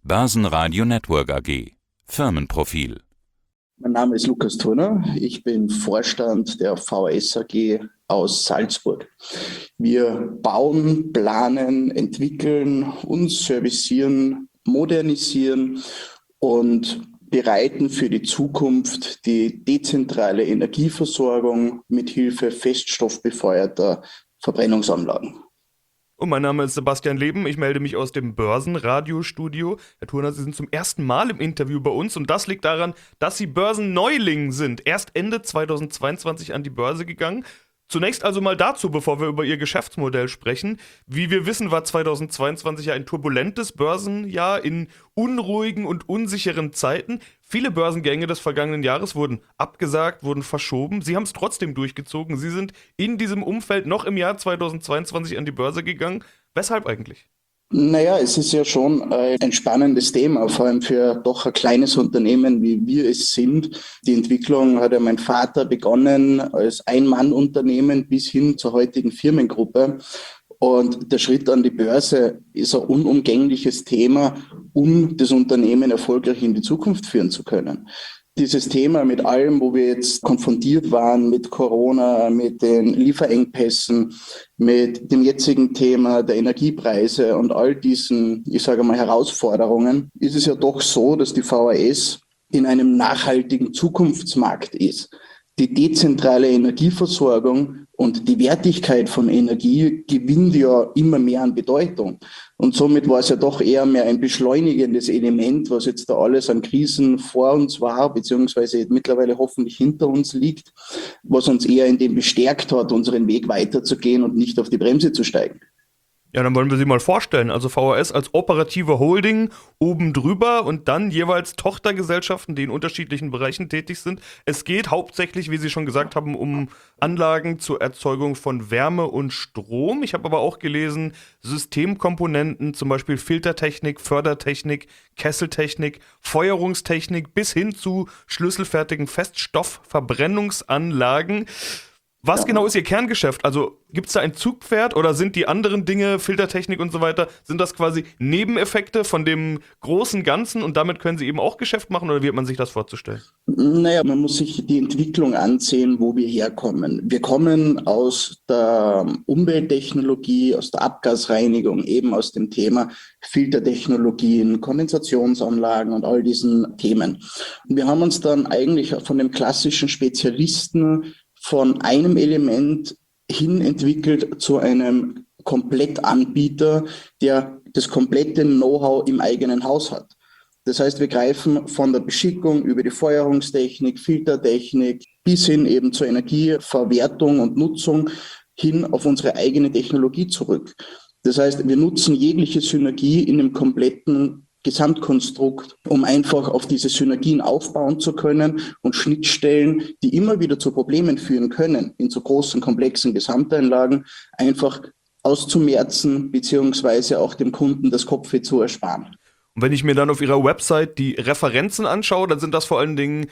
Börsenradio Network AG. Firmenprofil. Mein Name ist Lukas Turner. Ich bin Vorstand der VHS AG aus Salzburg. Wir bauen, planen, entwickeln und servicieren, modernisieren und bereiten für die Zukunft die dezentrale Energieversorgung mit Hilfe feststoffbefeuerter Verbrennungsanlagen. Und mein Name ist Sebastian Leben, ich melde mich aus dem Börsenradiostudio. Herr Turner, Sie sind zum ersten Mal im Interview bei uns und das liegt daran, dass Sie Börsenneuling sind. Erst Ende 2022 an die Börse gegangen. Zunächst also mal dazu, bevor wir über Ihr Geschäftsmodell sprechen. Wie wir wissen, war 2022 ja ein turbulentes Börsenjahr in unruhigen und unsicheren Zeiten. Viele Börsengänge des vergangenen Jahres wurden abgesagt, wurden verschoben. Sie haben es trotzdem durchgezogen. Sie sind in diesem Umfeld noch im Jahr 2022 an die Börse gegangen. Weshalb eigentlich? Naja, es ist ja schon ein spannendes Thema, vor allem für doch ein kleines Unternehmen, wie wir es sind. Die Entwicklung hat ja mein Vater begonnen als Ein-Mann-Unternehmen bis hin zur heutigen Firmengruppe. Und der Schritt an die Börse ist ein unumgängliches Thema, um das Unternehmen erfolgreich in die Zukunft führen zu können. Dieses Thema mit allem, wo wir jetzt konfrontiert waren, mit Corona, mit den Lieferengpässen, mit dem jetzigen Thema der Energiepreise und all diesen, ich sage mal, Herausforderungen, ist es ja doch so, dass die VHS in einem nachhaltigen Zukunftsmarkt ist. Die dezentrale Energieversorgung und die Wertigkeit von Energie gewinnt ja immer mehr an Bedeutung. Und somit war es ja doch eher mehr ein beschleunigendes Element, was jetzt da alles an Krisen vor uns war, beziehungsweise mittlerweile hoffentlich hinter uns liegt, was uns eher in dem bestärkt hat, unseren Weg weiterzugehen und nicht auf die Bremse zu steigen. Ja, dann wollen wir Sie mal vorstellen. Also VHS als operative Holding oben drüber und dann jeweils Tochtergesellschaften, die in unterschiedlichen Bereichen tätig sind. Es geht hauptsächlich, wie Sie schon gesagt haben, um Anlagen zur Erzeugung von Wärme und Strom. Ich habe aber auch gelesen, Systemkomponenten, zum Beispiel Filtertechnik, Fördertechnik, Kesseltechnik, Feuerungstechnik bis hin zu schlüsselfertigen Feststoffverbrennungsanlagen. Was genau ist Ihr Kerngeschäft? Also gibt es da ein Zugpferd oder sind die anderen Dinge, Filtertechnik und so weiter, sind das quasi Nebeneffekte von dem großen Ganzen und damit können Sie eben auch Geschäft machen oder wie hat man sich das vorzustellen? Naja, man muss sich die Entwicklung ansehen, wo wir herkommen. Wir kommen aus der Umwelttechnologie, aus der Abgasreinigung, eben aus dem Thema Filtertechnologien, Kondensationsanlagen und all diesen Themen. Und wir haben uns dann eigentlich von dem klassischen Spezialisten von einem Element hin entwickelt zu einem Komplettanbieter, der das komplette Know-how im eigenen Haus hat. Das heißt, wir greifen von der Beschickung über die Feuerungstechnik, Filtertechnik bis hin eben zur Energieverwertung und Nutzung hin auf unsere eigene Technologie zurück. Das heißt, wir nutzen jegliche Synergie in dem kompletten Gesamtkonstrukt, um einfach auf diese Synergien aufbauen zu können und Schnittstellen, die immer wieder zu Problemen führen können, in so großen, komplexen Gesamteinlagen, einfach auszumerzen, beziehungsweise auch dem Kunden das Kopfweh zu ersparen. Und wenn ich mir dann auf Ihrer Website die Referenzen anschaue, dann sind das vor allen Dingen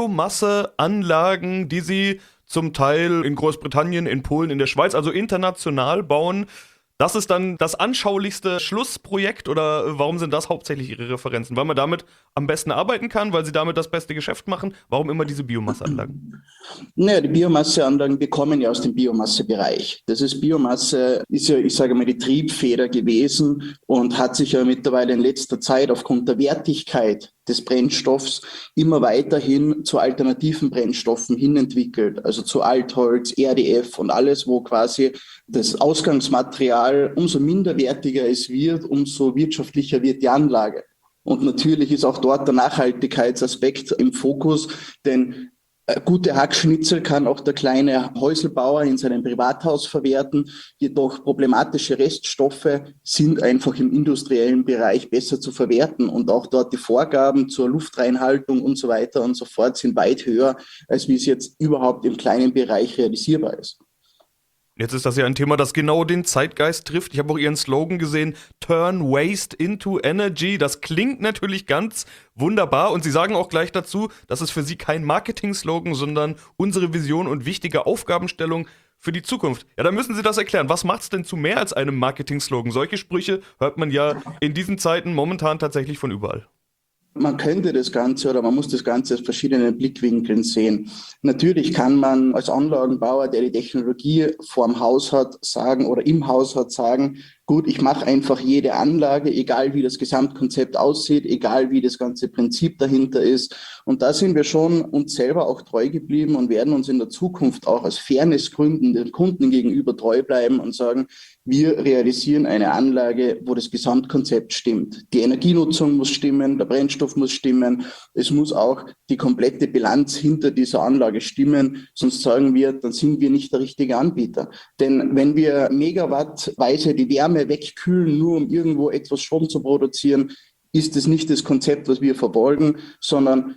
Biomasseanlagen, die Sie zum Teil in Großbritannien, in Polen, in der Schweiz, also international bauen. Das ist dann das anschaulichste Schlussprojekt oder warum sind das hauptsächlich Ihre Referenzen? Weil man damit am besten arbeiten kann, weil Sie damit das beste Geschäft machen? Warum immer diese Biomasseanlagen? Naja, die Biomasseanlagen, wir kommen ja aus dem Biomassebereich. Biomasse ist ja, ich sage mal, die Triebfeder gewesen und hat sich ja mittlerweile in letzter Zeit aufgrund der Wertigkeit des Brennstoffs immer weiterhin zu alternativen Brennstoffen hinentwickelt, also zu Altholz, RDF und alles, wo quasi das Ausgangsmaterial umso minderwertiger es wird, umso wirtschaftlicher wird die Anlage. Und natürlich ist auch dort der Nachhaltigkeitsaspekt im Fokus, denn gute Hackschnitzel kann auch der kleine Häuselbauer in seinem Privathaus verwerten. Jedoch problematische Reststoffe sind einfach im industriellen Bereich besser zu verwerten. Und auch dort die Vorgaben zur Luftreinhaltung und so weiter und so fort sind weit höher, als wie es jetzt überhaupt im kleinen Bereich realisierbar ist. Jetzt ist das ja ein Thema, das genau den Zeitgeist trifft. Ich habe auch Ihren Slogan gesehen, Turn Waste into Energy. Das klingt natürlich ganz wunderbar und Sie sagen auch gleich dazu, das ist für Sie kein Marketing-Slogan, sondern unsere Vision und wichtige Aufgabenstellung für die Zukunft. Ja, dann müssen Sie das erklären. Was macht's denn zu mehr als einem Marketing-Slogan? Solche Sprüche hört man ja in diesen Zeiten momentan tatsächlich von überall. Man könnte das Ganze oder man muss das Ganze aus verschiedenen Blickwinkeln sehen. Natürlich kann man als Anlagenbauer, der die Technologie vorm Haus hat, sagen oder im Haus hat, sagen, gut, ich mache einfach jede Anlage, egal wie das Gesamtkonzept aussieht, egal wie das ganze Prinzip dahinter ist. Und da sind wir schon uns selber auch treu geblieben und werden uns in der Zukunft auch aus Fairnessgründen den Kunden gegenüber treu bleiben und sagen, wir realisieren eine Anlage, wo das Gesamtkonzept stimmt. Die Energienutzung muss stimmen, der Brennstoff muss stimmen, es muss auch die komplette Bilanz hinter dieser Anlage stimmen, sonst sagen wir, dann sind wir nicht der richtige Anbieter. Denn wenn wir megawattweise die Wärme wegkühlen, nur um irgendwo etwas Strom zu produzieren, ist es nicht das Konzept, was wir verfolgen, sondern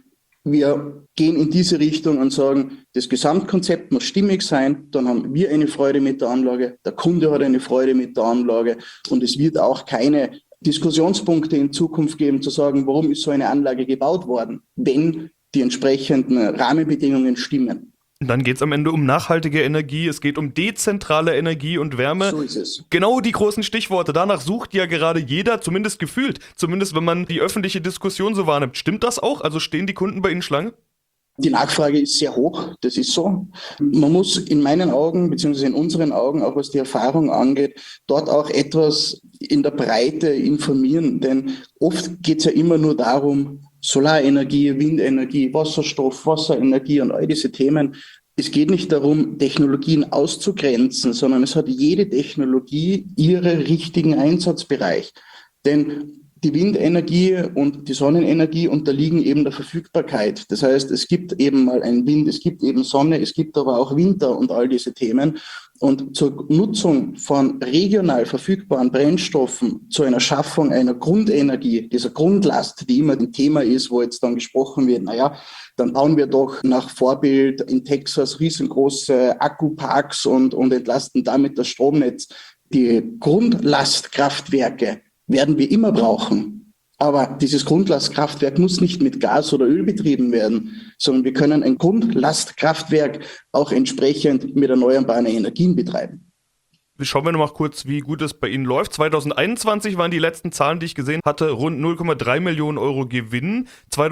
wir gehen in diese Richtung und sagen, das Gesamtkonzept muss stimmig sein, dann haben wir eine Freude mit der Anlage, der Kunde hat eine Freude mit der Anlage und es wird auch keine Diskussionspunkte in Zukunft geben, zu sagen, warum ist so eine Anlage gebaut worden, wenn die entsprechenden Rahmenbedingungen stimmen. Und dann geht es am Ende um nachhaltige Energie, es geht um dezentrale Energie und Wärme. So ist es. Genau die großen Stichworte. Danach sucht ja gerade jeder, zumindest gefühlt. Zumindest wenn man die öffentliche Diskussion so wahrnimmt. Stimmt das auch? Also stehen die Kunden bei Ihnen Schlange? Die Nachfrage ist sehr hoch, das ist so. Man muss in meinen Augen, beziehungsweise in unseren Augen, auch was die Erfahrung angeht, dort auch etwas in der Breite informieren. Denn oft geht es ja immer nur darum, Solarenergie, Windenergie, Wasserstoff, Wasserenergie und all diese Themen. Es geht nicht darum, Technologien auszugrenzen, sondern es hat jede Technologie ihren richtigen Einsatzbereich. Denn die Windenergie und die Sonnenenergie unterliegen eben der Verfügbarkeit. Das heißt, es gibt eben mal einen Wind, es gibt eben Sonne, es gibt aber auch Winter und all diese Themen. Und zur Nutzung von regional verfügbaren Brennstoffen, zu einer Schaffung einer Grundenergie, dieser Grundlast, die immer ein Thema ist, wo jetzt dann gesprochen wird, naja, dann bauen wir doch nach Vorbild in Texas riesengroße Akkuparks und entlasten damit das Stromnetz. Die Grundlastkraftwerke werden wir immer brauchen. Aber dieses Grundlastkraftwerk muss nicht mit Gas oder Öl betrieben werden, sondern wir können ein Grundlastkraftwerk auch entsprechend mit erneuerbaren Energien betreiben. Schauen wir noch mal kurz, wie gut es bei Ihnen läuft. 2021 waren die letzten Zahlen, die ich gesehen hatte, rund 0,3 Millionen Euro Gewinn.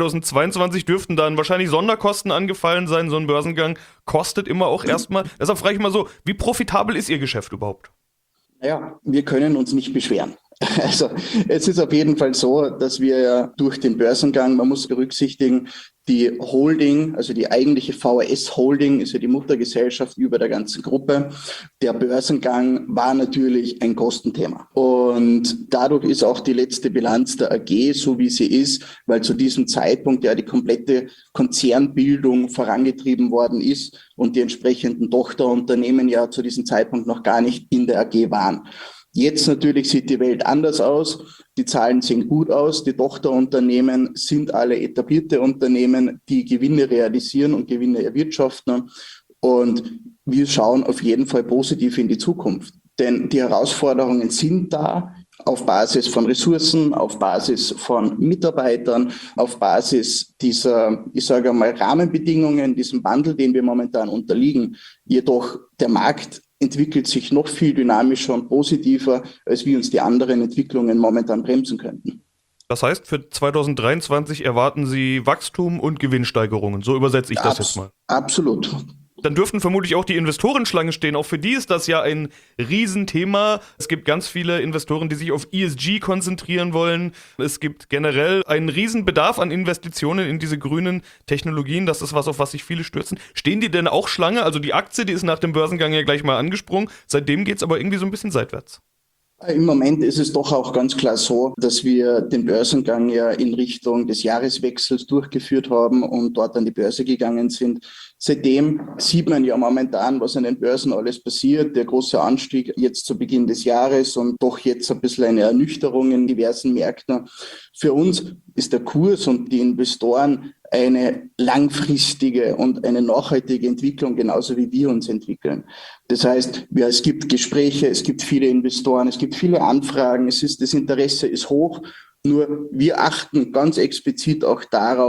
2022 dürften dann wahrscheinlich Sonderkosten angefallen sein. So ein Börsengang kostet immer auch erstmal. Deshalb frage ich mal so, wie profitabel ist Ihr Geschäft überhaupt? Naja, wir können uns nicht beschweren. Also es ist auf jeden Fall so, dass wir ja durch den Börsengang, man muss berücksichtigen, die Holding, also die eigentliche VHS Holding ist ja die Muttergesellschaft über der ganzen Gruppe. Der Börsengang war natürlich ein Kostenthema. Und dadurch ist auch die letzte Bilanz der AG so, wie sie ist, weil zu diesem Zeitpunkt ja die komplette Konzernbildung vorangetrieben worden ist und die entsprechenden Tochterunternehmen ja zu diesem Zeitpunkt noch gar nicht in der AG waren. Jetzt natürlich sieht die Welt anders aus. Die Zahlen sehen gut aus. Die Tochterunternehmen sind alle etablierte Unternehmen, die Gewinne realisieren und Gewinne erwirtschaften. Und wir schauen auf jeden Fall positiv in die Zukunft. Denn die Herausforderungen sind da auf Basis von Ressourcen, auf Basis von Mitarbeitern, auf Basis dieser, ich sage mal, Rahmenbedingungen, diesem Wandel, den wir momentan unterliegen. Jedoch der Markt entwickelt sich noch viel dynamischer und positiver, als wir uns die anderen Entwicklungen momentan bremsen könnten. Das heißt, für 2023 erwarten Sie Wachstum und Gewinnsteigerungen. So übersetze ich das jetzt mal. Absolut. Dann dürften vermutlich auch die Investorenschlange stehen. Auch für die ist das ja ein Riesenthema. Es gibt ganz viele Investoren, die sich auf ESG konzentrieren wollen. Es gibt generell einen Riesenbedarf an Investitionen in diese grünen Technologien. Das ist was, auf was sich viele stürzen. Stehen die denn auch Schlange? Also die Aktie, die ist nach dem Börsengang ja gleich mal angesprungen. Seitdem geht es aber irgendwie so ein bisschen seitwärts. Im Moment ist es doch auch ganz klar so, dass wir den Börsengang ja in Richtung des Jahreswechsels durchgeführt haben und dort an die Börse gegangen sind. Seitdem sieht man ja momentan, was an den Börsen alles passiert. Der große Anstieg jetzt zu Beginn des Jahres und doch jetzt ein bisschen eine Ernüchterung in diversen Märkten. Für uns ist der Kurs und die Investoren eine langfristige und eine nachhaltige Entwicklung, genauso wie wir uns entwickeln. Das heißt, es gibt Gespräche, es gibt viele Investoren, es gibt viele Anfragen, das Interesse ist hoch. Nur wir achten ganz explizit auch darauf,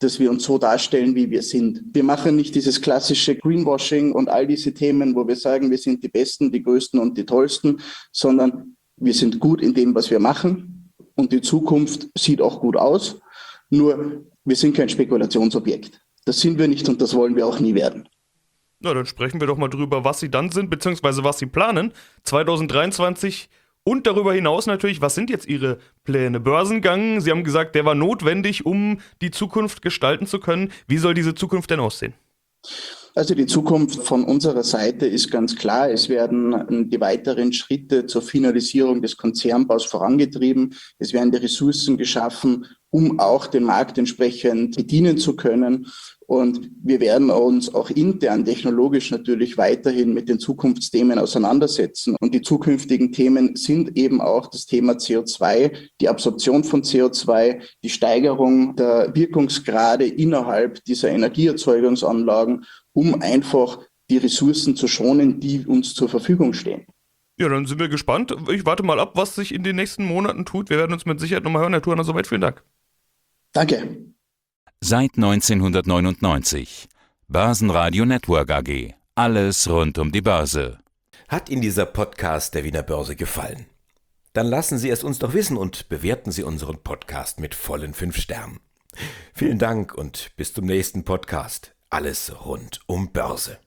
dass wir uns so darstellen, wie wir sind. Wir machen nicht dieses klassische Greenwashing und all diese Themen, wo wir sagen, wir sind die Besten, die Größten und die Tollsten, sondern wir sind gut in dem, was wir machen und die Zukunft sieht auch gut aus. Nur, wir sind kein Spekulationsobjekt. Das sind wir nicht und das wollen wir auch nie werden. Na, dann sprechen wir doch mal drüber, was Sie dann sind, beziehungsweise was Sie planen. 2023 und darüber hinaus natürlich, was sind jetzt Ihre Pläne? Börsengang, Sie haben gesagt, der war notwendig, um die Zukunft gestalten zu können. Wie soll diese Zukunft denn aussehen? Also die Zukunft von unserer Seite ist ganz klar. Es werden die weiteren Schritte zur Finalisierung des Konzernbaus vorangetrieben. Es werden die Ressourcen geschaffen, um auch den Markt entsprechend bedienen zu können. Und wir werden uns auch intern technologisch natürlich weiterhin mit den Zukunftsthemen auseinandersetzen. Und die zukünftigen Themen sind eben auch das Thema CO2, die Absorption von CO2, die Steigerung der Wirkungsgrade innerhalb dieser Energieerzeugungsanlagen, um einfach die Ressourcen zu schonen, die uns zur Verfügung stehen. Ja, dann sind wir gespannt. Ich warte mal ab, was sich in den nächsten Monaten tut. Wir werden uns mit Sicherheit nochmal hören. Herr Thurner, soweit vielen Dank. Danke. Seit 1999. Börsenradio Network AG. Alles rund um die Börse. Hat Ihnen dieser Podcast der Wiener Börse gefallen? Dann lassen Sie es uns doch wissen und bewerten Sie unseren Podcast mit vollen 5 Sternen. Vielen Dank und bis zum nächsten Podcast. Alles rund um Börse.